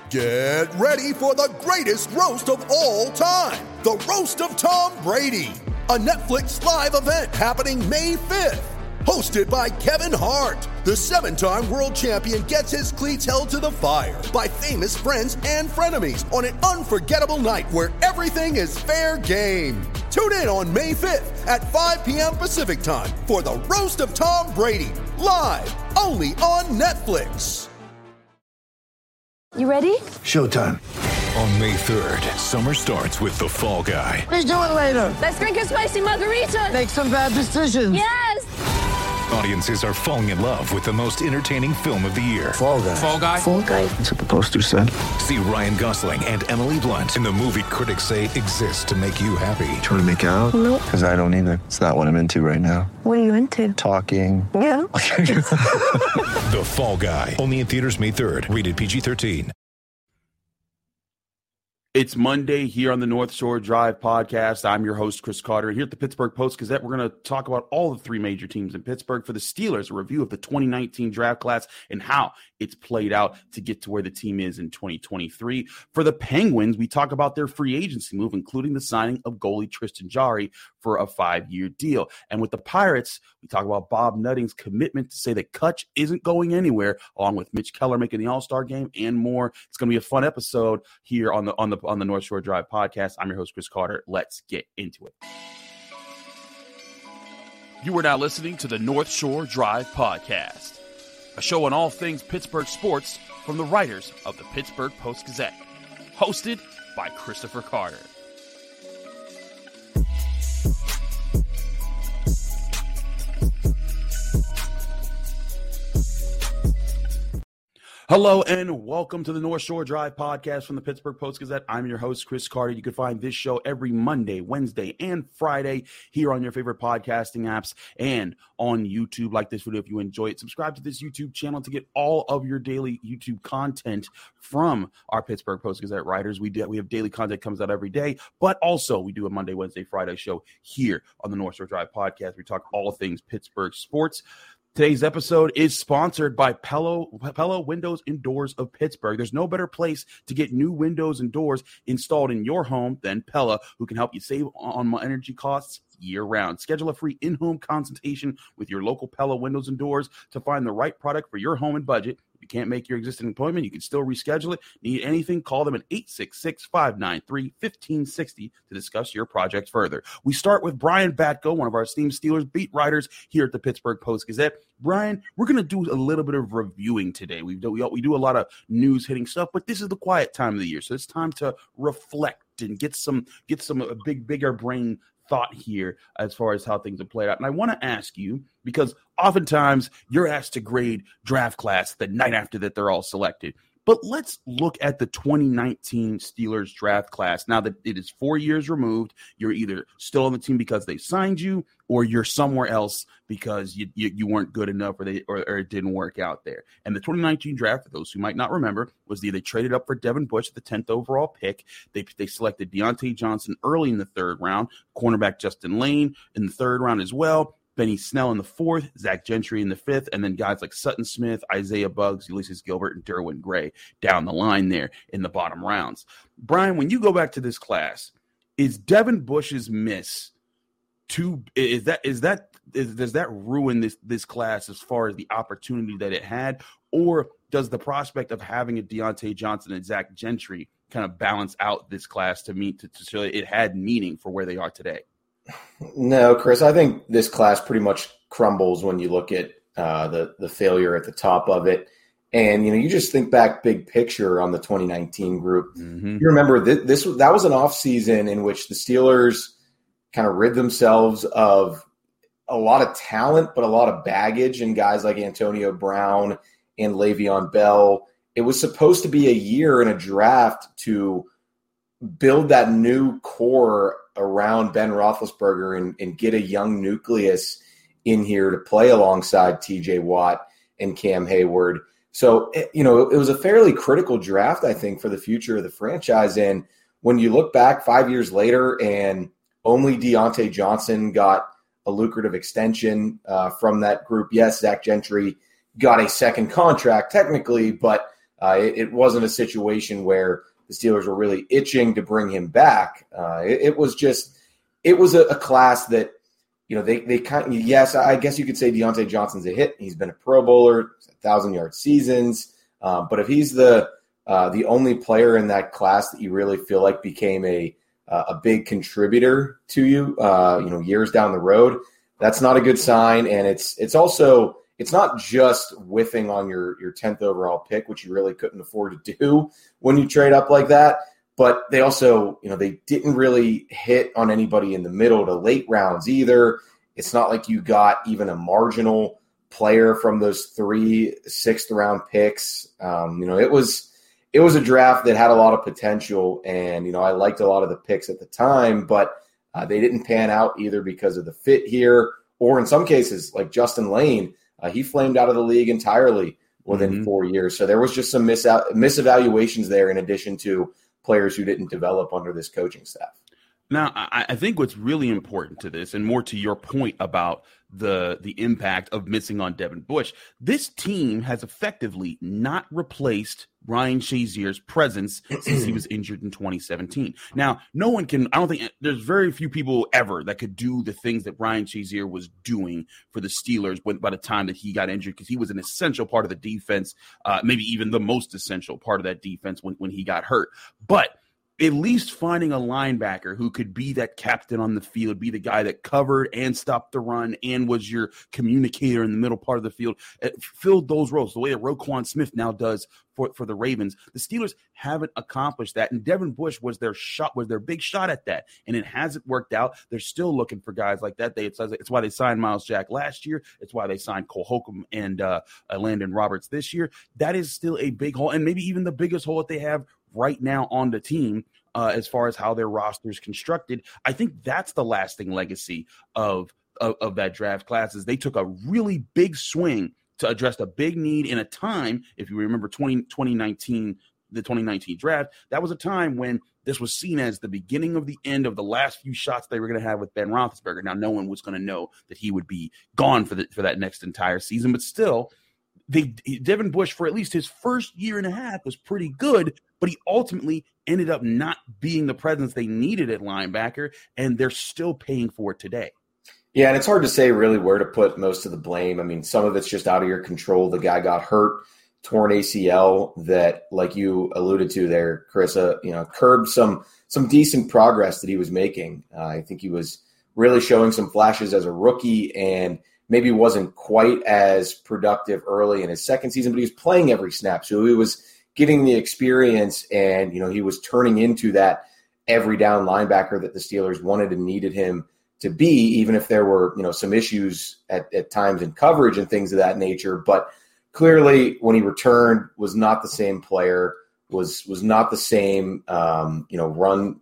Get ready for the greatest roast of all time, the Roast of Tom Brady, a Netflix live event happening May 5th. Hosted by Kevin Hart, the 7-time world champion gets his cleats held to the fire by famous friends and frenemies on an unforgettable night where everything is fair game. Tune in on May 5th at 5 p.m. Pacific time for the Roast of Tom Brady, live only on Netflix. You ready? Showtime. On May 3rd, summer starts with The Fall Guy. Let's do it later. Let's drink a spicy margarita. Make some bad decisions. Yes! Audiences are falling in love with the most entertaining film of the year. Fall Guy. Fall Guy? Fall guy. That's what the poster said. See Ryan Gosling and Emily Blunt in the movie critics say exists to make you happy. Trying to make it out? Nope. Because I don't either. It's not what I'm into right now. What are you into? Talking. Yeah. The Fall Guy. Only in theaters May 3rd. Rated PG-13. It's Monday here on the North Shore Drive podcast. I'm your host, Chris Carter. Here at the Pittsburgh Post-Gazette, we're going to talk about all the three major teams in Pittsburgh. For the Steelers, a review of the 2019 draft class and how it's played out to get to where the team is in 2023. For the Penguins, we talk about their free agency move, including the signing of goalie Tristan Jarry for a 5-year deal. And with the Pirates, we talk about Bob Nutting's commitment to say that Kutch isn't going anywhere, along with Mitch Keller making the All-Star game and more. It's going to be a fun episode here on the North Shore Drive podcast. I'm your host, Chris Carter. Let's get into it. You are now listening to the North Shore Drive podcast, a show on all things Pittsburgh sports from the writers of the Pittsburgh Post-Gazette, hosted by Christopher Carter. Hello and welcome to the North Shore Drive podcast from the Pittsburgh Post-Gazette. I'm your host, Chris Carter. You can find this show every Monday, Wednesday, and Friday here on your favorite podcasting apps and on YouTube. Like this video if you enjoy it. Subscribe to this YouTube channel to get all of your daily YouTube content from our Pittsburgh Post-Gazette writers. We have daily content comes out every day, but also we do a Monday, Wednesday, Friday show here on the North Shore Drive podcast. We talk all things Pittsburgh sports. Today's episode is sponsored by Pella Windows and Doors of Pittsburgh. There's no better place to get new windows and doors installed in your home than Pella, who can help you save on energy costs year-round. Schedule a free in-home consultation with your local Pella Windows and Doors to find the right product for your home and budget. If you can't make your existing appointment, you can still reschedule it. Need anything, call them at 866-593-1560 to discuss your project further. We start with Brian Batko, one of our esteemed Steelers beat writers here at the Pittsburgh Post-Gazette. Brian, we're going to do a little bit of reviewing today. We do a lot of news-hitting stuff, but this is the quiet time of the year, so it's time to reflect and get some bigger brain thought here as far as how things have played out. And I want to ask you, because oftentimes you're asked to grade draft class the night after that they're all selected. But let's look at the 2019 Steelers draft class. Now that it is 4 years removed, you're either still on the team because they signed you, or you're somewhere else because you weren't good enough, or it didn't work out there. And the 2019 draft, for those who might not remember, was they traded up for Devin Bush at the 10th overall pick. They selected Deontay Johnson early in the third round, cornerback Justin Lane in the third round as well, Benny Snell in the fourth, Zach Gentry in the fifth, and then guys like Sutton Smith, Isaiah Buggs, Ulysses Gilbert, and Derwin Gray down the line there in the bottom rounds. Brian, when you go back to this class, is Devin Bush's miss does that ruin this class as far as the opportunity that it had, or does the prospect of having a Deontay Johnson and Zach Gentry kind of balance out this class to show it had meaning for where they are today? No, Chris, I think this class pretty much crumbles when you look at the failure at the top of it. And, you just think back big picture on the 2019 group. Mm-hmm. You remember that was an offseason in which the Steelers kind of rid themselves of a lot of talent, but a lot of baggage and guys like Antonio Brown and Le'Veon Bell. It was supposed to be a year in a draft to build that new core around Ben Roethlisberger and get a young nucleus in here to play alongside TJ Watt and Cam Hayward. So, it was a fairly critical draft, I think, for the future of the franchise. And when you look back 5 years later and only Deontay Johnson got a lucrative extension from that group. Yes, Zach Gentry got a second contract technically, but It wasn't a situation where the Steelers were really itching to bring him back. It was a class that, they kind of, yes, I guess you could say Deontay Johnson's a hit. He's been a Pro Bowler, 1,000-yard seasons. But if he's the only player in that class that you really feel like became a big contributor to you, years down the road, that's not a good sign. And it's also, it's not just whiffing on your 10th overall pick, which you really couldn't afford to do when you trade up like that. But they also, they didn't really hit on anybody in the middle to late rounds either. It's not like you got even a marginal player from those 3 6th-round picks. It was a draft that had a lot of potential, and, I liked a lot of the picks at the time, but they didn't pan out either because of the fit here, or in some cases, like Justin Lane, he flamed out of the league entirely within 4 years. So there was just some misevaluations there, in addition to players who didn't develop under this coaching staff. Now, I think what's really important to this, and more to your point about the impact of missing on Devin Bush, this team has effectively not replaced Ryan Shazier's presence since he was injured in 2017. Now, I don't think there's very few people ever that could do the things that Ryan Shazier was doing for the Steelers by the time that he got injured, because he was an essential part of the defense, maybe even the most essential part of that defense when he got hurt. But at least finding a linebacker who could be that captain on the field, be the guy that covered and stopped the run and was your communicator in the middle part of the field, filled those roles the way that Roquan Smith now does for the Ravens. The Steelers haven't accomplished that, and Devin Bush was their big shot at that, and it hasn't worked out. They're still looking for guys like that. It's why they signed Miles Jack last year. It's why they signed Cole Holcomb and Landon Roberts this year. That is still a big hole, and maybe even the biggest hole that they have right now on the team as far as how their roster is constructed. I think that's the lasting legacy of that draft class, is they took a really big swing to address a big need in a time, if you remember 2019, the 2019 draft, that was a time when this was seen as the beginning of the end of the last few shots they were going to have with Ben Roethlisberger. Now, no one was going to know that he would be gone for that next entire season, but still, Devin Bush, for at least his first year and a half, was pretty good, but he ultimately ended up not being the presence they needed at linebacker, and they're still paying for it today. Yeah, and it's hard to say really where to put most of the blame. I mean, some of it's just out of your control. The guy got hurt, torn ACL that, like you alluded to there, Chris, curbed some decent progress that he was making. I think he was really showing some flashes as a rookie, and maybe wasn't quite as productive early in his second season, but he was playing every snap. So he was getting the experience, and, he was turning into that every down linebacker that the Steelers wanted and needed him to be, even if there were, some issues at times in coverage and things of that nature. But clearly when he returned, was not the same player, was not the same, run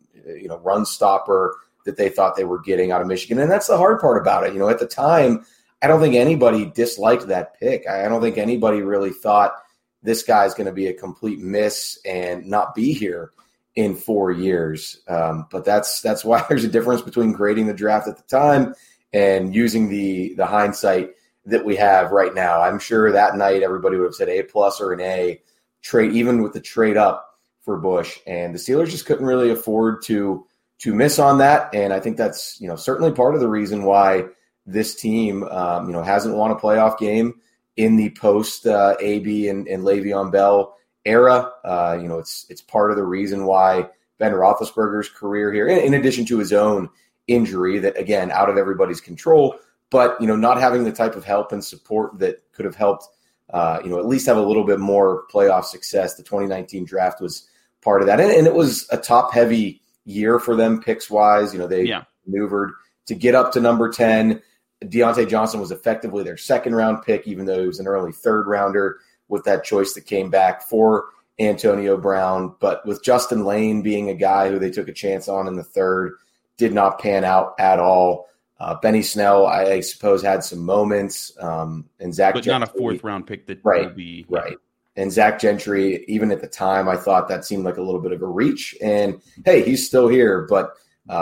stopper that they thought they were getting out of Michigan. And that's the hard part about it. At the time, I don't think anybody disliked that pick. I don't think anybody really thought this guy's going to be a complete miss and not be here in 4 years. But that's why there's a difference between grading the draft at the time and using the hindsight that we have right now. I'm sure that night everybody would have said A+ or an A trade, even with the trade up for Bush. And the Steelers just couldn't really afford to miss on that. And I think that's, certainly part of the reason why this team, hasn't won a playoff game in the post AB and Le'Veon Bell era. It's part of the reason why Ben Roethlisberger's career here, in addition to his own injury that, again, out of everybody's control, but, not having the type of help and support that could have helped, at least have a little bit more playoff success. The 2019 draft was part of that. And it was a top-heavy year for them picks-wise. They maneuvered to get up to number 10. Deontay Johnson was effectively their second-round pick, even though he was an early third-rounder with that choice that came back for Antonio Brown. But with Justin Lane being a guy who they took a chance on in the third, did not pan out at all. Benny Snell, I suppose, had some moments. And Zach But Gentry, not a fourth-round pick that would be – Right. And Zach Gentry, even at the time, I thought that seemed like a little bit of a reach. And, hey, he's still here. But,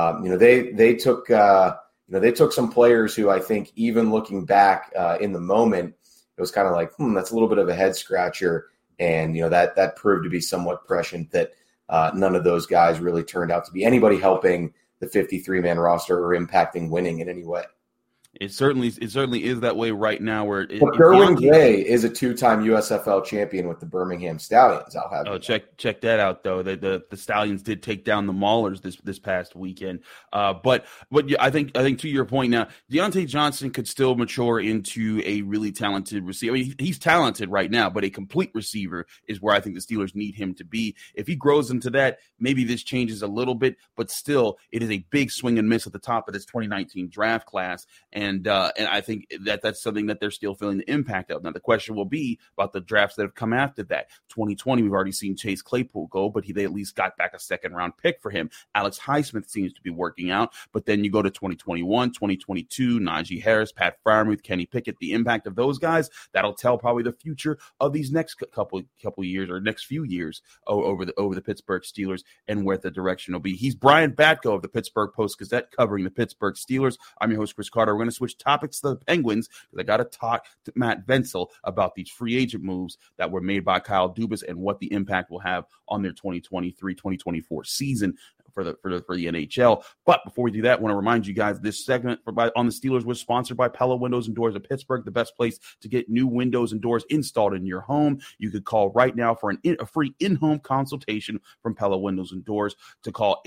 they took some players who I think, even looking back in the moment, it was kind of like, that's a little bit of a head scratcher. And, that proved to be somewhat prescient that none of those guys really turned out to be anybody helping the 53-man roster or impacting winning in any way. It certainly is that way right now. But Derwin Gray is a 2-time USFL champion with the Birmingham Stallions. I'll have. Oh, check that out though. The Stallions did take down the Maulers this past weekend. But I think to your point now, Deontay Johnson could still mature into a really talented receiver. I mean, he's talented right now, but a complete receiver is where I think the Steelers need him to be. If he grows into that, maybe this changes a little bit, but still, it is a big swing and miss at the top of this 2019 draft class. And I think that's something that they're still feeling the impact of. Now, the question will be about the drafts that have come after that. 2020, we've already seen Chase Claypool go, but they at least got back a second-round pick for him. Alex Highsmith seems to be working out, but then you go to 2021, 2022, Najee Harris, Pat Freiermuth, Kenny Pickett, the impact of those guys, that'll tell probably the future of these next couple years or next few years over the Pittsburgh Steelers and where the direction will be. He's Brian Batko of the Pittsburgh Post-Gazette covering the Pittsburgh Steelers. I'm your host, Chris Carter. We're going to switch topics to the Penguins because I got to talk to Matt Vensel about these free agent moves that were made by Kyle Dubas and what the impact will have on their 2023-2024 season for the NHL. But before we do that, I want to remind you guys this segment on the Steelers was sponsored by Pella Windows and Doors of Pittsburgh, the best place to get new windows and doors installed in your home. You could call right now for a free in-home consultation from Pella Windows and Doors to call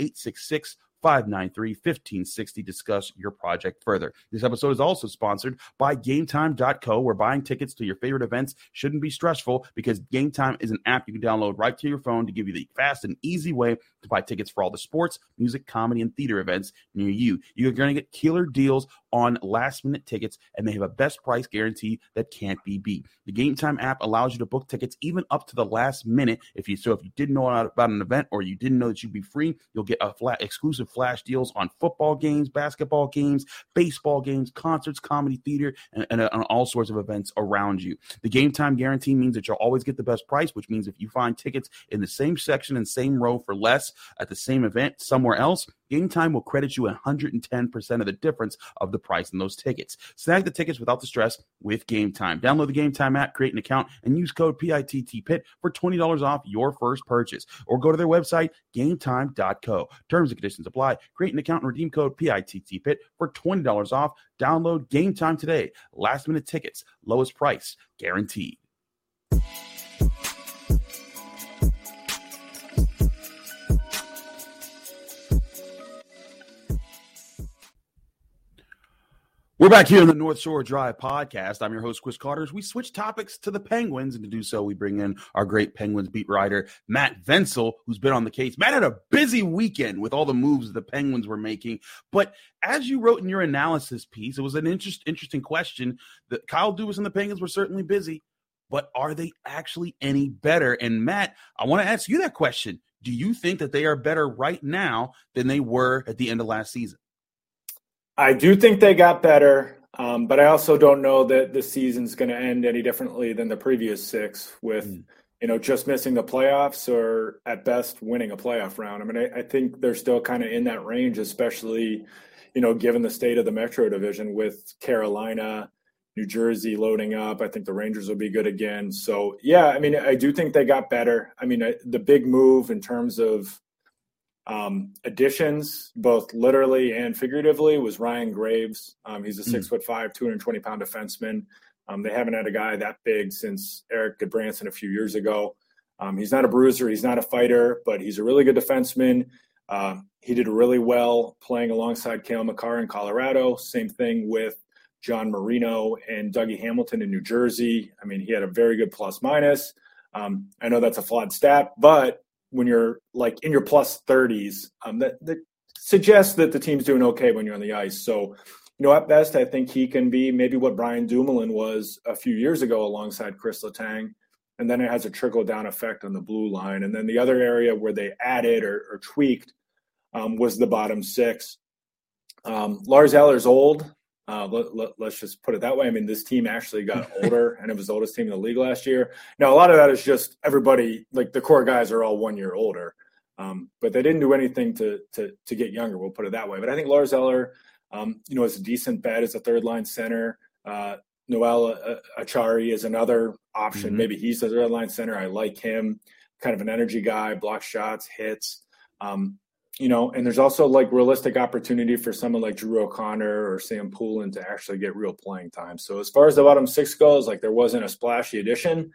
866-593-1560. Discuss your project further. This episode is also sponsored by GameTime.co, where buying tickets to your favorite events shouldn't be stressful because GameTime is an app you can download right to your phone to give you the fast and easy way to buy tickets for all the sports, music, comedy, and theater events near you. You're going to get killer deals on last-minute tickets, and they have a best price guarantee that can't be beat. The GameTime app allows you to book tickets even up to the last minute. If you didn't know about an event or you didn't know that you'd be free, you'll get exclusive flash deals on football games, basketball games, baseball games, concerts, comedy, theater, and all sorts of events around you. The GameTime guarantee means that you'll always get the best price, which means if you find tickets in the same section and same row for less at the same event somewhere else, GameTime will credit you 110% of the difference of the price in those tickets. Snag the tickets without the stress with GameTime. Download the GameTime app, create an account, and use code PITTPIT for $20 off your first purchase. Or go to their website, GameTime.co. Terms and conditions apply. Create an account and redeem code PITTPIT for $20 off. Download GameTime today. Last minute tickets, lowest price, guaranteed. We're back here on the North Shore Drive podcast. I'm your host, Chris Carter. We switch topics to the Penguins, and to do so, we bring in our great Penguins beat writer, Matt Vensel, who's been on the case. Matt had a busy weekend with all the moves the Penguins were making, but as you wrote in your analysis piece, it was an interesting question. That Kyle Dubas and the Penguins were certainly busy, but are they actually any better? And Matt, I want to ask you that question. Do you think that they are better right now than they were at the end of last season? I do think they got better, but I also don't know that the season's going to end any differently than the previous six with, just missing the playoffs or at best winning a playoff round. I mean, I think they're still kind of in that range, especially, given the state of the Metro Division with Carolina, New Jersey loading up. I think the Rangers will be good again. So, yeah, I mean, I do think they got better. I mean, the big move in terms of additions, both literally and figuratively, was Ryan Graves. He's a 6'5", 220-pound defenseman. They haven't had a guy that big since Eric Goodbranson a few years ago. He's not a bruiser, he's not a fighter, but he's a really good defenseman. He did really well playing alongside Cale Makar in Colorado. Same thing with John Marino and Dougie Hamilton in New Jersey. I mean, he had a very good plus-minus. I know that's a flawed stat, but when you're like in your plus 30s, that suggests that the team's doing okay when you're on the ice. So, at best, I think he can be maybe what Brian Dumoulin was a few years ago alongside Chris Letang. And then it has a trickle-down effect on the blue line. And then the other area where they added or tweaked was the bottom six. Lars Eller's old. Let's just put it that way. I mean, this team actually got older, and it was the oldest team in the league last year. Now, a lot of that is just everybody, like the core guys are all 1 year older, but they didn't do anything to get younger. We'll put it that way. But I think Lars Eller, is a decent bet as a third line center. Noel Achari is another option. Mm-hmm. Maybe he's the red line center. I like him, kind of an energy guy, blocks shots, hits. And there's also like realistic opportunity for someone like Drew O'Connor or Sam Poulin to actually get real playing time. So as far as the bottom six goes, like there wasn't a splashy addition.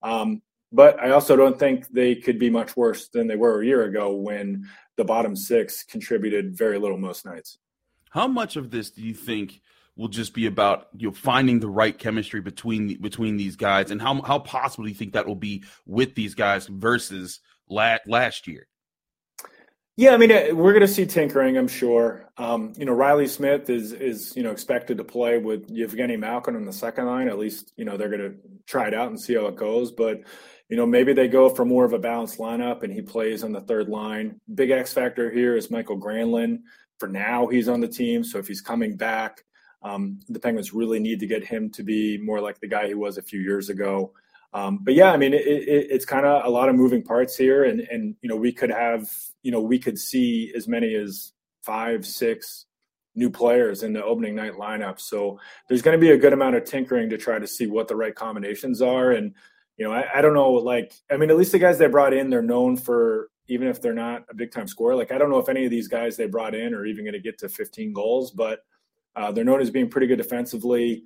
But I also don't think they could be much worse than they were a year ago when the bottom six contributed very little most nights. How much of this do you think will just be about finding the right chemistry between these guys, and how possible do you think that will be with these guys versus last year? Yeah, I mean, we're going to see tinkering, I'm sure. Riley Smith is expected to play with Evgeny Malkin on the second line. At least, they're going to try it out and see how it goes. But, maybe they go for more of a balanced lineup and he plays on the third line. Big X factor here is Michael Granlund. For now, he's on the team. So if he's coming back, the Penguins really need to get him to be more like the guy he was a few years ago. But yeah, I mean, it's kind of a lot of moving parts here, and we could see as many as 5-6 new players in the opening night lineup. So there's going to be a good amount of tinkering to try to see what the right combinations are. And I don't know, at least the guys they brought in, they're known for, even if they're not a big time scorer. Like I don't know if any of these guys they brought in are even going to get to 15 goals, but they're known as being pretty good defensively.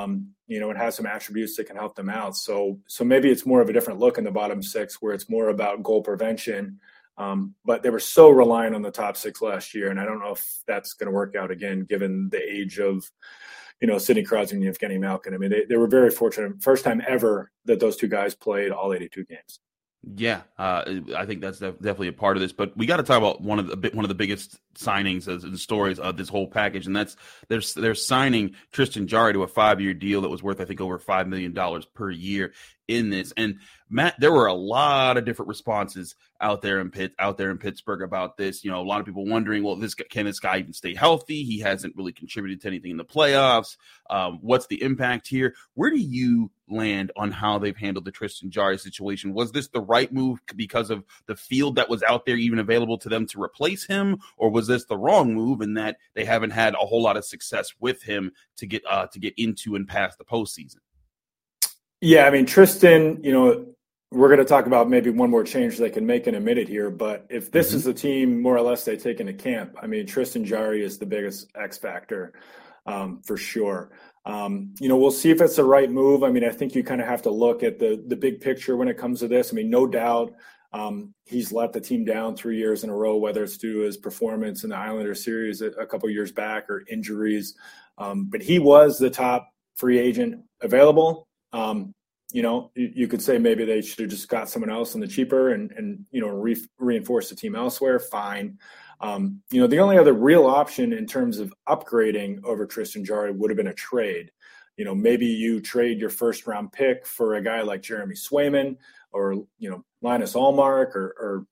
It has some attributes that can help them out. So maybe it's more of a different look in the bottom six where it's more about goal prevention. But they were so reliant on the top six last year. And I don't know if that's going to work out again, given the age of, Sidney Crosby and Evgeny Malkin. I mean, they were very fortunate. First time ever that those two guys played all 82 games. Yeah, I think that's definitely a part of this. But we got to talk about one of the biggest signings and stories of this whole package, and that's they're signing Tristan Jarry to a 5-year deal that was worth, I think, over $5 million per year in this. And Matt, there were a lot of different responses out there in Pittsburgh about this. A lot of people wondering, well, can this guy even stay healthy? He hasn't really contributed to anything in the playoffs. What's the impact here? Where do you land on how they've handled the Tristan Jarry situation? Was this the right move because of the field that was out there even available to them to replace him, or was this the wrong move in that they haven't had a whole lot of success with him to get into and past the postseason? Yeah, I mean, Tristan, we're going to talk about maybe one more change they can make in a minute here, but if this is the team more or less they take into camp, I mean, Tristan Jarry is the biggest X factor for sure. We'll see if it's the right move. I mean, I think you kind of have to look at the big picture when it comes to this. I mean, no doubt he's let the team down 3 years in a row, whether it's due to his performance in the Islanders series a couple years back or injuries. But he was the top free agent available. You could say maybe they should have just got someone else on the cheaper and reinforce the team elsewhere. Fine. The only other real option in terms of upgrading over Tristan Jarry would have been a trade. Maybe you trade your first round pick for a guy like Jeremy Swayman or, Linus Ullmark or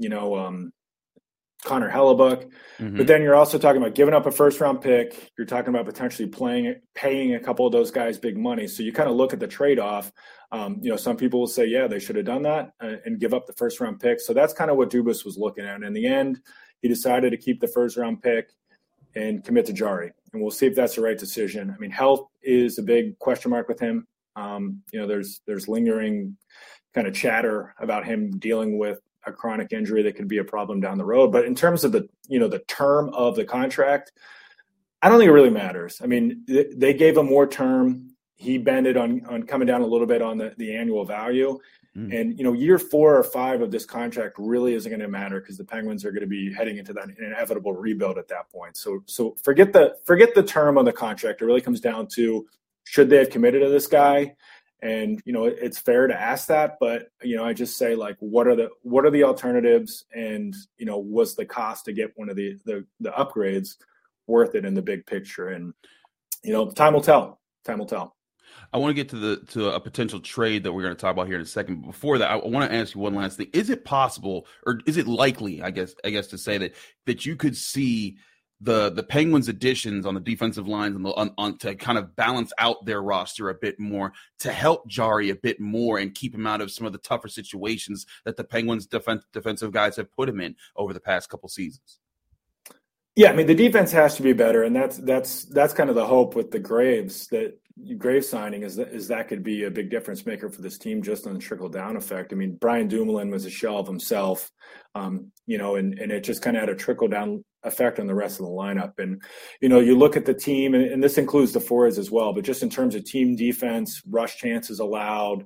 Connor Hellebuck. Mm-hmm. But then you're also talking about giving up a first round pick. You're talking about potentially paying a couple of those guys big money. So you kind of look at the trade-off. Some people will say, yeah, they should have done that and give up the first round pick. So that's kind of what Dubas was looking at. And in the end, he decided to keep the first round pick and commit to Jarry. And we'll see if that's the right decision. I mean, health is a big question mark with him. There's lingering kind of chatter about him dealing with a chronic injury that could be a problem down the road. But in terms of the term of the contract, I don't think it really matters. I mean, they gave him more term. He bended on coming down a little bit on the annual value. And, year 4 or 5 of this contract really isn't going to matter because the Penguins are going to be heading into that inevitable rebuild at that point. So forget the term on the contract. It really comes down to, should they have committed to this guy? And, it's fair to ask that, but, I just say, like, what are the alternatives? And, was the cost to get one of the upgrades worth it in the big picture? And, time will tell. I want to get to a potential trade that we're going to talk about here in a second. But before that, I want to ask you one last thing. Is it possible, or is it likely, I guess to say that you could see the Penguins' additions on the defensive lines on to kind of balance out their roster a bit more, to help Jarry a bit more and keep him out of some of the tougher situations that the Penguins' defensive guys have put him in over the past couple seasons? Yeah, I mean, the defense has to be better, and that's kind of the hope with the Graves, that Graves signing is that could be a big difference maker for this team just on the trickle down effect. I mean, Brian Dumoulin was a shell of himself, and it just kind of had a trickle down effect on the rest of the lineup. And, you look at the team, and this includes the forwards as well, but just in terms of team defense, rush chances allowed,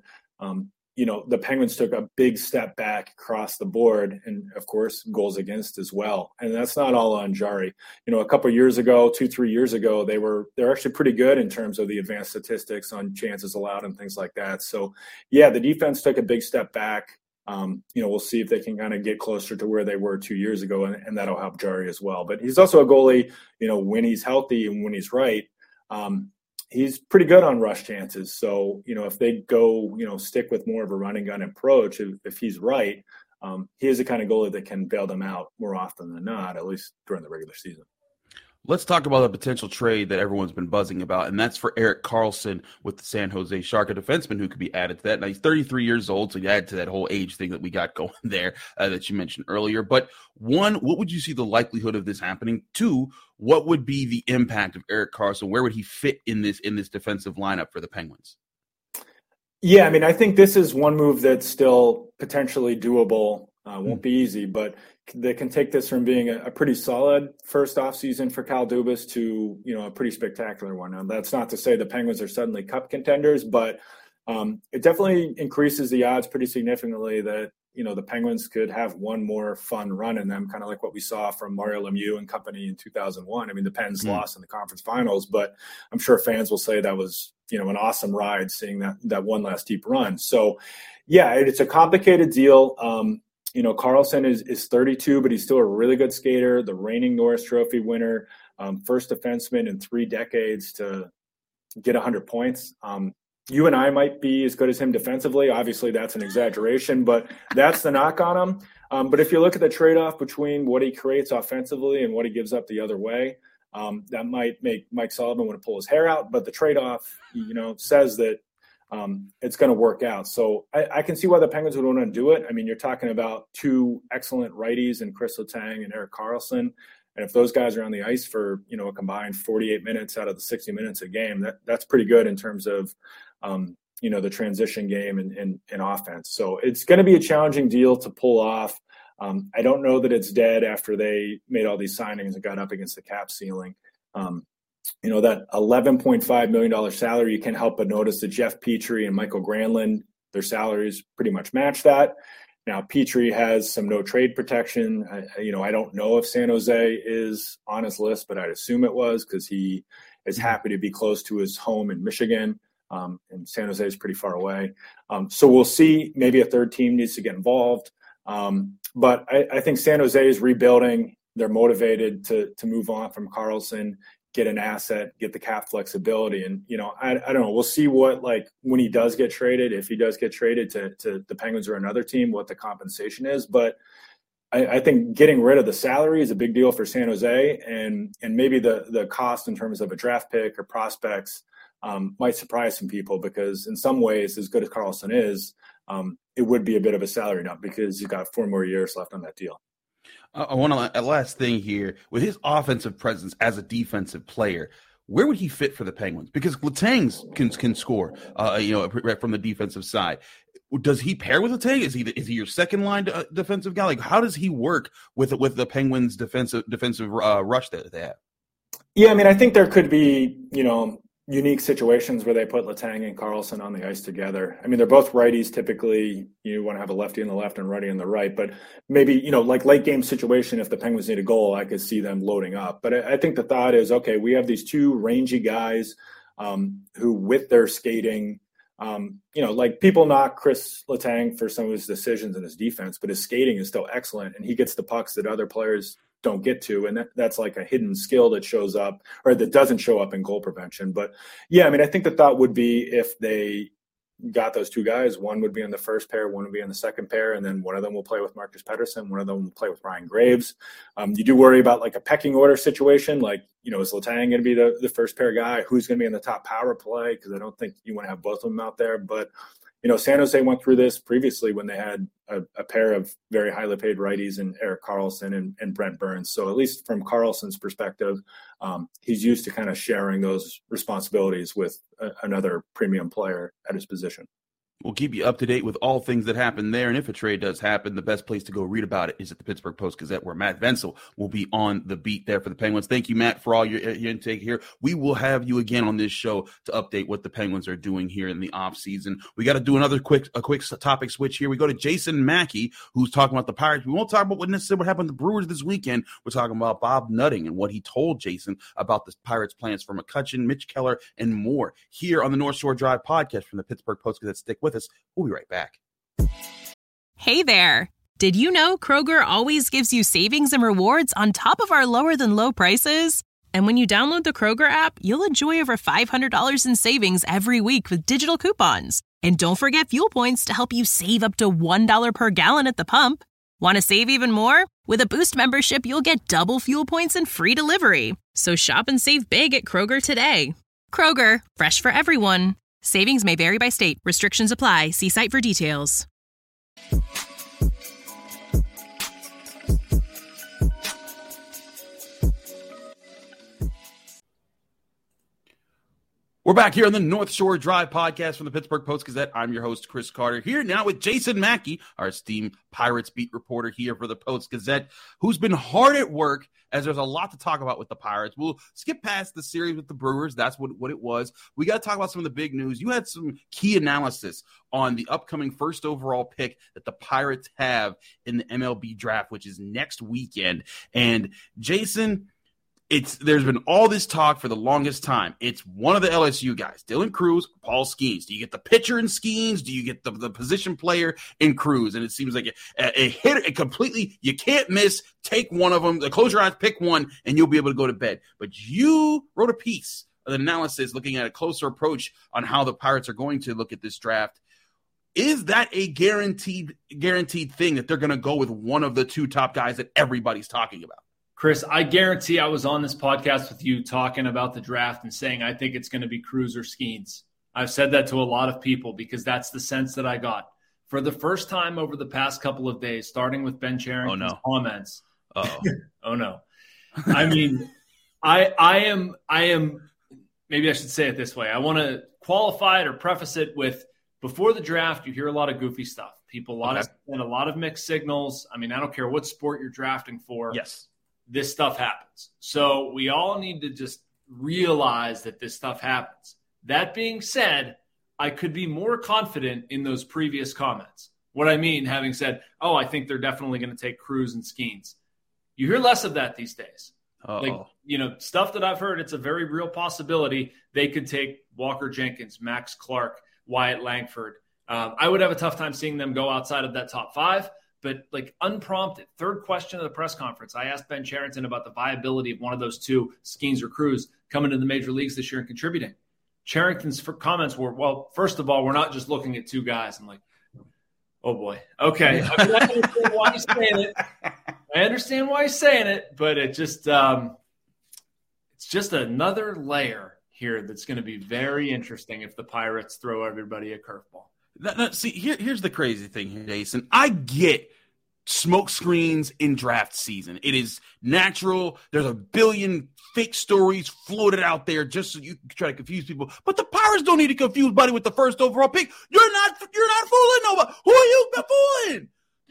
the Penguins took a big step back across the board, and of course goals against as well. And that's not all on Jarry. A couple of years ago, 2-3 years ago, they're actually pretty good in terms of the advanced statistics on chances allowed and things like that. So yeah, the defense took a big step back. We'll see if they can kind of get closer to where they were 2 years ago, and that'll help Jarry as well. But he's also a goalie, when he's healthy and when he's right, he's pretty good on rush chances. So, if they go, stick with more of a running gun approach, if he's right, he is the kind of goalie that can bail them out more often than not, at least during the regular season. Let's talk about a potential trade that everyone's been buzzing about, and that's for Erik Karlsson with the San Jose Sharks, a defenseman who could be added to that. Now, he's 33 years old, so you add to that whole age thing that we got going there that you mentioned earlier. But one, what would you see the likelihood of this happening? Two, what would be the impact of Erik Karlsson? Where would he fit in this defensive lineup for the Penguins? Yeah, I mean, I think this is one move that's still potentially doable. Won't be easy, but they can take this from being a pretty solid first offseason for Kyle Dubas to, a pretty spectacular one. Now, that's not to say the Penguins are suddenly cup contenders, but it definitely increases the odds pretty significantly that, the Penguins could have one more fun run in them, kind of like what we saw from Mario Lemieux and company in 2001. I mean, the Pens lost in the conference finals, but I'm sure fans will say that was, an awesome ride seeing that one last deep run. So, yeah, it's a complicated deal. Karlsson is 32, but he's still a really good skater, the reigning Norris Trophy winner, first defenseman in 3 decades to get 100 points. You and I might be as good as him defensively. Obviously, that's an exaggeration, but that's the knock on him. But if you look at the trade-off between what he creates offensively and what he gives up the other way, that might make Mike Sullivan want to pull his hair out. But the trade-off, says that it's going to work out. So I can see why the Penguins would want to do it. I mean, you're talking about 2 excellent righties in Chris Letang and Erik Karlsson. And if those guys are on the ice for, a combined 48 minutes out of the 60 minutes a game, that's pretty good in terms of, the transition game and offense. So it's going to be a challenging deal to pull off. I don't know that it's dead after they made all these signings and got up against the cap ceiling. That $11.5 million salary, you can't help but notice that Jeff Petrie and Michael Granlund, their salaries pretty much match that. Now, Petrie has some no trade protection. I don't know if San Jose is on his list, but I'd assume it was because he is happy to be close to his home in Michigan, and San Jose is pretty far away. So we'll see. Maybe a third team needs to get involved. But I think San Jose is rebuilding. They're motivated to move on from Karlsson, get an asset, get the cap flexibility. And, I don't know, we'll see what, when he does get traded, if he does get traded to the Penguins or another team, what the compensation is. But I think getting rid of the salary is a big deal for San Jose, and maybe the cost in terms of a draft pick or prospects might surprise some people, because in some ways, as good as Karlsson is, it would be a bit of a salary dump because he's got 4 more years left on that deal. I want a last thing here. With his offensive presence as a defensive player, where would he fit for the Penguins? Because Letang can score, from the defensive side. Does he pair with Letang? Is he your second line defensive guy? Like, how does he work with the Penguins' defensive rush that they have? Yeah, I mean, I think there could be unique situations where they put Letang and Karlsson on the ice together. I mean, they're both righties. Typically, you want to have a lefty on the left and righty on the right. But maybe, like late game situation, if the Penguins need a goal, I could see them loading up. But I think the thought is, okay, we have these 2 rangy guys who, with their skating, people knock Chris Letang for some of his decisions in his defense, but his skating is still excellent, and he gets the pucks that other players don't get to, and that's like a hidden skill that shows up, or that doesn't show up in goal prevention. But yeah, I mean, I think the thought would be if they got those 2 guys, one would be on the first pair, one would be on the second pair, and then one of them will play with Marcus Pettersson, one of them will play with Ryan Graves. You do worry about like a pecking order situation, like, is Letang going to be the first pair guy? Who's going to be in the top power play? Because I don't think you want to have both of them out there. But San Jose went through this previously when they had a pair of very highly paid righties in Erik Karlsson and Brent Burns. So at least from Karlsson's perspective, he's used to kind of sharing those responsibilities with another premium player at his position. We'll keep you up to date with all things that happen there. And if a trade does happen, the best place to go read about it is at the Pittsburgh Post-Gazette, where Matt Wenzel will be on the beat there for the Penguins. Thank you, Matt, for all your intake here. We will have you again on this show to update what the Penguins are doing here in the offseason. We got to do another quick topic switch here. We go to Jason Mackey, who's talking about the Pirates. We won't talk about what happened to the Brewers this weekend. We're talking about Bob Nutting and what he told Jason about the Pirates' plans for McCutchen, Mitch Keller, and more here on the North Shore Drive podcast from the Pittsburgh Post-Gazette. Stick with us. We'll be right back. Hey there. Did you know Kroger always gives you savings and rewards on top of our lower than low prices? And when you download the Kroger app, you'll enjoy over $500 in savings every week with digital coupons. And don't forget fuel points to help you save up to $1 per gallon at the pump. Want to save even more? With a Boost membership, you'll get double fuel points and free delivery. So shop and save big at Kroger today. Kroger, fresh for everyone. Savings may vary by state. Restrictions apply. See site for details. We're back here on the North Shore Drive podcast from the Pittsburgh Post-Gazette. I'm your host, Chris Carter, here now with Jason Mackey, our esteemed Pirates beat reporter here for the Post-Gazette, who's been hard at work as there's a lot to talk about with the Pirates. We'll skip past the series with the Brewers. That's what it was. We got to talk about some of the big news. You had some key analysis on the upcoming first overall pick that the Pirates have in the MLB draft, which is next weekend. And Jason, there's been all this talk for the longest time. It's one of the LSU guys, Dylan Crews, Paul Skeens. Do you get the pitcher in Skeens? Do you get the position player in Crews? And it seems like a hitter, completely, you can't miss. Take one of them. Close your eyes, pick one, and you'll be able to go to bed. But you wrote a piece of analysis looking at a closer approach on how the Pirates are going to look at this draft. Is that a guaranteed thing that they're going to go with one of the two top guys that everybody's talking about? Chris, I guarantee I was on this podcast with you talking about the draft and saying I think it's going to be Crews or Skeens. I've said that to a lot of people because that's the sense that I got. For the first time over the past couple of days, starting with Ben Cherington's comments. Oh, no. I mean, I am, maybe I should say it this way. I want to qualify it or preface it with, before the draft, you hear a lot of goofy stuff. People, a lot of mixed signals. I mean, I don't care what sport you're drafting for. Yes. This stuff happens. So we all need to just realize that this stuff happens. That being said, I could be more confident in those previous comments. What I mean, having said, I think they're definitely going to take Crews and Skeens. You hear less of that these days. Stuff that I've heard, it's a very real possibility they could take Walker Jenkins, Max Clark, Wyatt Langford. I would have a tough time seeing them go outside of that top five. But unprompted, third question of the press conference, I asked Ben Cherington about the viability of one of those two, Skeens or Crews, coming to the major leagues this year and contributing. Cherington's comments were, well, first of all, we're not just looking at two guys. I'm like, oh boy. Okay. I understand why he's saying it. I understand why he's saying it, but it just it's just another layer here that's going to be very interesting if the Pirates throw everybody a curveball. See, here's the crazy thing here, Jason. I get smoke screens in draft season. It is natural. There's a billion fake stories floated out there just so you can try to confuse people. But the Pirates don't need to confuse buddy with the first overall pick. You're not fooling nobody. Who are you fooling?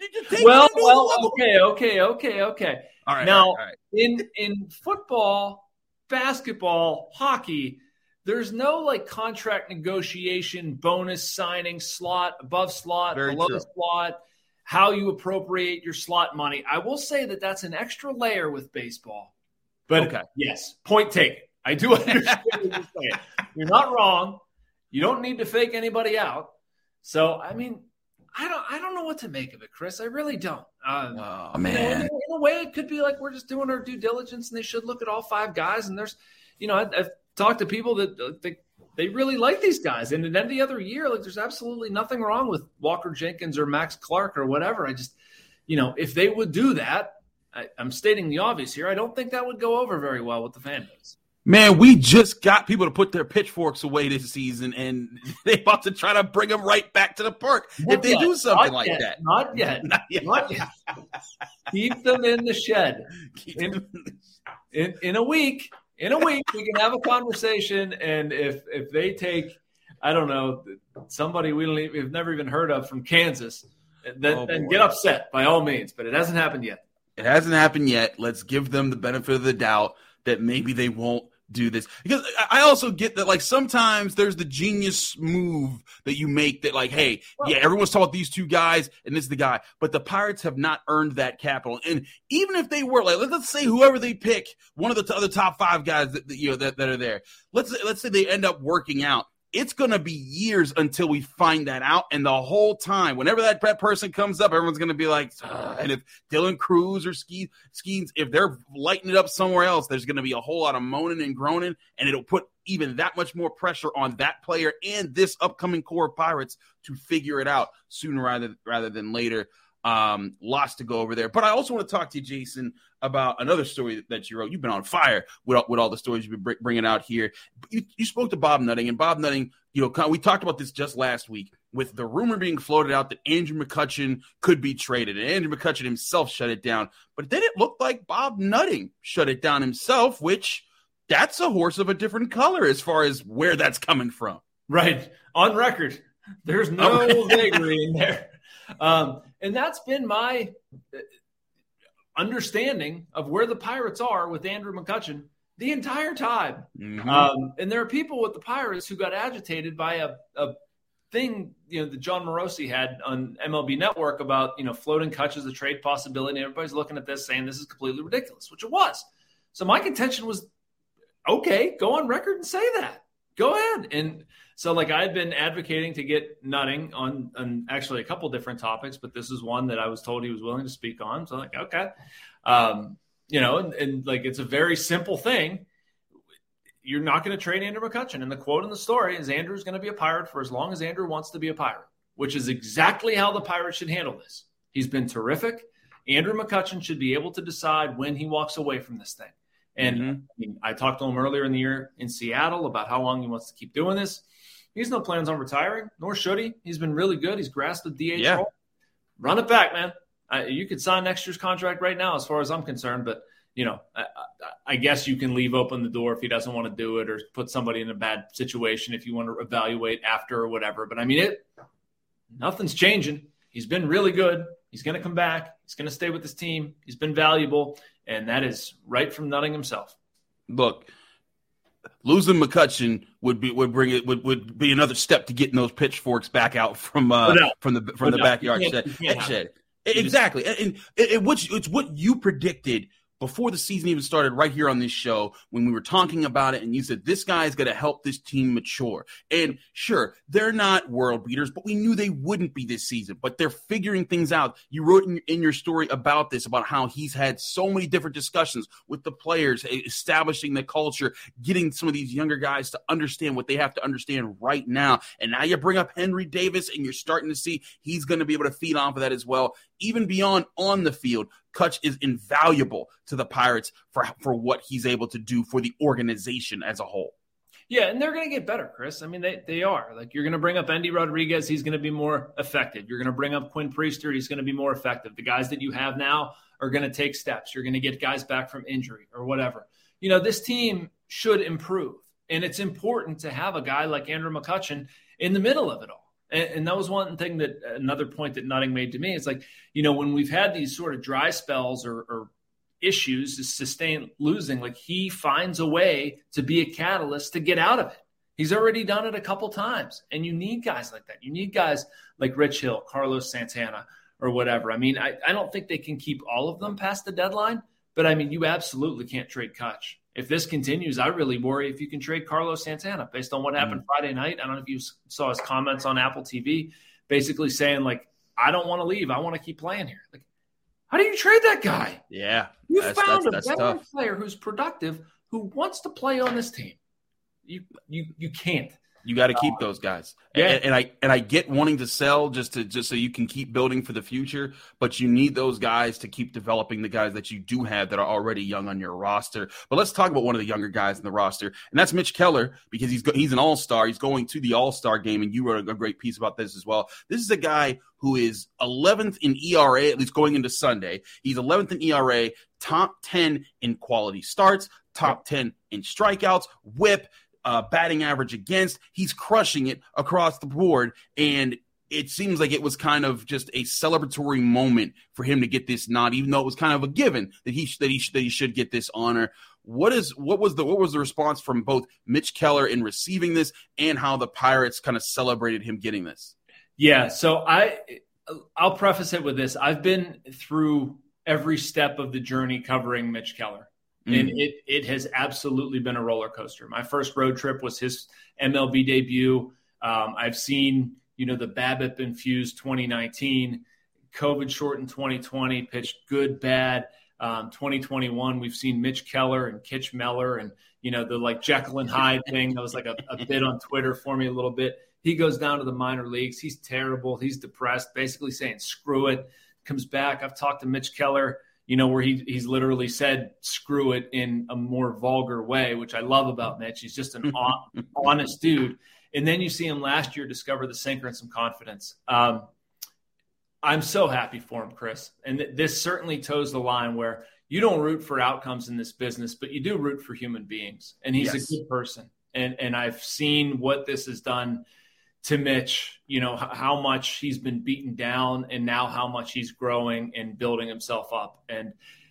Okay. All right. Now, in football, basketball, hockey, there's no contract negotiation, bonus signing, slot, above slot, below slot, how you appropriate your slot money. I will say that that's an extra layer with baseball. But yes, point taken. I do understand what you're saying. You're not wrong. You don't need to fake anybody out. So, I mean, I don't know what to make of it, Chris. I really don't. Man. In a way, it could be like we're just doing our due diligence and they should look at all five guys. And there's, I've talked to people that they really like these guys. And at any other year, there's absolutely nothing wrong with Walker Jenkins or Max Clark or whatever. I just, if they would do that, I'm stating the obvious here. I don't think that would go over very well with the fan base. Man, we just got people to put their pitchforks away this season, and they about to try to bring them right back to the park if they do something like that. Not yet. Keep them in the shed. In a week, we can have a conversation, and if they take, I don't know, somebody we've never even heard of from Kansas, then get upset by all means. But it hasn't happened yet. It hasn't happened yet. Let's give them the benefit of the doubt that maybe they won't do this, because I also get that, like, sometimes there's the genius move that you make that, like, hey, yeah, everyone's talking about these two guys and this is the guy, but the Pirates have not earned that capital. And even if they were, like, let's say whoever they pick, one of the other top 5 guys that are there, let's say they end up working out. It's going to be years until we find that out. And the whole time, whenever that person comes up, everyone's going to be like, and if Dylan Cruz or Skeens, if they're lighting it up somewhere else, there's going to be a whole lot of moaning and groaning, and it'll put even that much more pressure on that player and this upcoming core of Pirates to figure it out sooner rather than later. Lots to go over there. But I also want to talk to you, Jason, about another story that you wrote. You've been on fire with all the stories you've been bringing out here. You spoke to Bob Nutting, and Bob Nutting, we talked about this just last week with the rumor being floated out that Andrew McCutchen could be traded, and Andrew McCutchen himself shut it down. But then it looked like Bob Nutting shut it down himself, which that's a horse of a different color as far as where that's coming from. Right. On record. There's no vagary in there. And that's been my understanding of where the Pirates are with Andrew McCutchen the entire time. Mm-hmm. And there are people with the Pirates who got agitated by a thing, that John Morosi had on MLB Network about, floating Kutch as a trade possibility. And everybody's looking at this saying this is completely ridiculous, which it was. So my contention was, okay, go on record and say that. Go ahead. And so, I had been advocating to get Nutting on actually a couple different topics, but this is one that I was told he was willing to speak on. So, okay. And it's a very simple thing. You're not going to trade Andrew McCutchen. And the quote in the story is Andrew's going to be a Pirate for as long as Andrew wants to be a Pirate, which is exactly how the Pirates should handle this. He's been terrific. Andrew McCutchen should be able to decide when he walks away from this thing. And I talked to him earlier in the year in Seattle about how long he wants to keep doing this. He has no plans on retiring, nor should he. He's been really good. He's grasped the DH role. Run it back, man. You could sign next year's contract right now as far as I'm concerned. But, I guess you can leave open the door if he doesn't want to do it, or put somebody in a bad situation if you want to evaluate after or whatever. But, nothing's changing. He's been really good. He's going to come back. He's going to stay with his team. He's been valuable. And that is right from Nutting himself. Look, losing McCutchen would be another step to getting those pitchforks back out from the backyard shed. Exactly, and it's what you predicted before the season even started right here on this show when we were talking about it, and you said this guy is going to help this team mature. And sure, they're not world beaters, but we knew they wouldn't be this season. But they're figuring things out. You wrote in your story about this, about how he's had so many different discussions with the players, establishing the culture, getting some of these younger guys to understand what they have to understand right now. And now you bring up Henry Davis, and you're starting to see he's going to be able to feed off of that as well. Even beyond on the field, Kutch is invaluable to the Pirates for what he's able to do for the organization as a whole. Yeah, and they're going to get better, Chris. They are. You're going to bring up Endy Rodriguez, he's going to be more effective. You're going to bring up Quinn Priester, he's going to be more effective. The guys that you have now are going to take steps. You're going to get guys back from injury or whatever. This team should improve, and it's important to have a guy like Andrew McCutchen in the middle of it all. And that was one thing another point that Nutting made to me is when we've had these sort of dry spells or issues to sustain losing, he finds a way to be a catalyst to get out of it. He's already done it a couple times, and you need guys like that. You need guys like Rich Hill, Carlos Santana, or whatever. I don't think they can keep all of them past the deadline, but you absolutely can't trade Kutch. If this continues, I really worry if you can trade Carlos Santana based on what happened Friday night. I don't know if you saw his comments on Apple TV, basically saying, I don't want to leave. I want to keep playing here. How do you trade that guy? Yeah. You found a veteran player who's productive, who wants to play on this team. You can't. You got to keep those guys. Yeah. And I get wanting to sell just so you can keep building for the future, but you need those guys to keep developing the guys that you do have that are already young on your roster. But let's talk about one of the younger guys in the roster, and that's Mitch Keller, because he's an all-star. He's going to the all-star game, and you wrote a great piece about this as well. This is a guy who is 11th in ERA, at least going into Sunday. He's 11th in ERA, top 10 in quality starts, top 10 in strikeouts, whip, batting average against. He's crushing it across the board, and it seems like it was kind of just a celebratory moment for him to get this nod, even though it was kind of a given that he should get this honor. What was the response from both Mitch Keller in receiving this and how the Pirates kind of celebrated him getting this? Yeah, so I'll preface it with this. I've been through every step of the journey covering Mitch Keller. And it has absolutely been a roller coaster. My first road trip was his MLB debut. I've seen, the BABIP-infused 2019, COVID-shortened 2020, pitched good, bad. 2021, we've seen Mitch Keller and Kitch Meller and, the like Jekyll and Hyde thing. That was like a bit on Twitter for me a little bit. He goes down to the minor leagues. He's terrible. He's depressed, basically saying, screw it. Comes back. I've talked to Mitch Keller, where he's literally said, screw it in a more vulgar way, which I love about Mitch. He's just an honest dude. And then you see him last year discover the sinker and some confidence. I'm so happy for him, Chris. And this certainly toes the line where you don't root for outcomes in this business, but you do root for human beings. And he's a good person. And I've seen what this has done to Mitch, how much he's been beaten down and now how much he's growing and building himself up. And,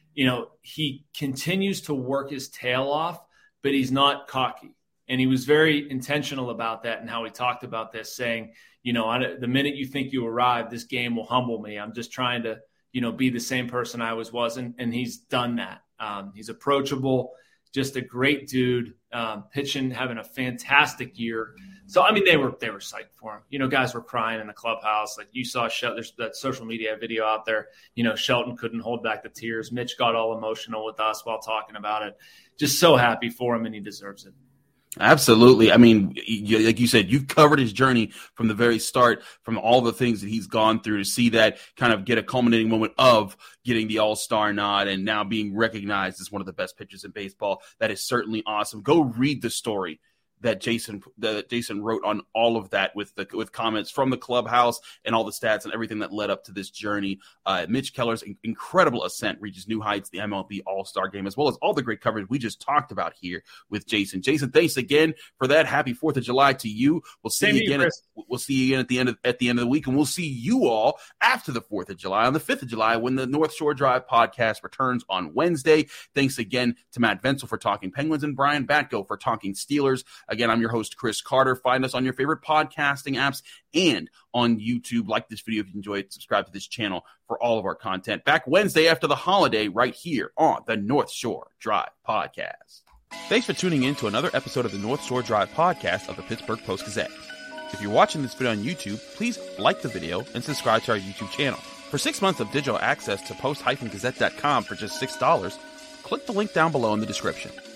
he continues to work his tail off, but he's not cocky. And he was very intentional about that and how he talked about this, saying, the minute you think you arrive, this game will humble me. I'm just trying to, be the same person I always was. And he's done that. He's approachable, just a great dude, pitching, having a fantastic year. So, I mean, they were psyched for him. Guys were crying in the clubhouse. Like you saw, there's that social media video out there. Shelton couldn't hold back the tears. Mitch got all emotional with us while talking about it. Just so happy for him, and he deserves it. Absolutely. I mean, like you said, you've covered his journey from the very start, from all the things that he's gone through to see that kind of get a culminating moment of getting the all-star nod and now being recognized as one of the best pitchers in baseball. That is certainly awesome. Go read the story that Jason wrote on all of that with comments from the clubhouse and all the stats and everything that led up to this journey. Mitch Keller's incredible ascent reaches new heights, the MLB All-Star Game, as well as all the great coverage we just talked about here with Jason. Jason, thanks again for that. Happy 4th of July to you. We'll see you again. We'll see you again at the end of the week, and we'll see you all after the 4th of July on the 5th of July when the North Shore Drive podcast returns on Wednesday. Thanks again to Matt Vensel for talking Penguins and Brian Batko for talking Steelers. Again, I'm your host, Chris Carter. Find us on your favorite podcasting apps and on YouTube. Like this video if you enjoyed. Subscribe to this channel for all of our content. Back Wednesday after the holiday right here on the North Shore Drive Podcast. Thanks for tuning in to another episode of the North Shore Drive Podcast of the Pittsburgh Post-Gazette. If you're watching this video on YouTube, please like the video and subscribe to our YouTube channel. For 6 months of digital access to post-gazette.com for just $6, click the link down below in the description.